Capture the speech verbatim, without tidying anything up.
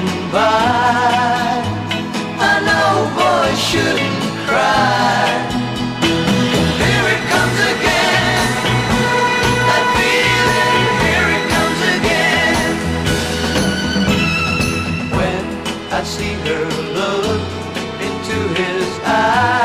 passing by. I know boys shouldn't cry. Here it comes again, that feeling, here it comes again. When I see her look into his eyes,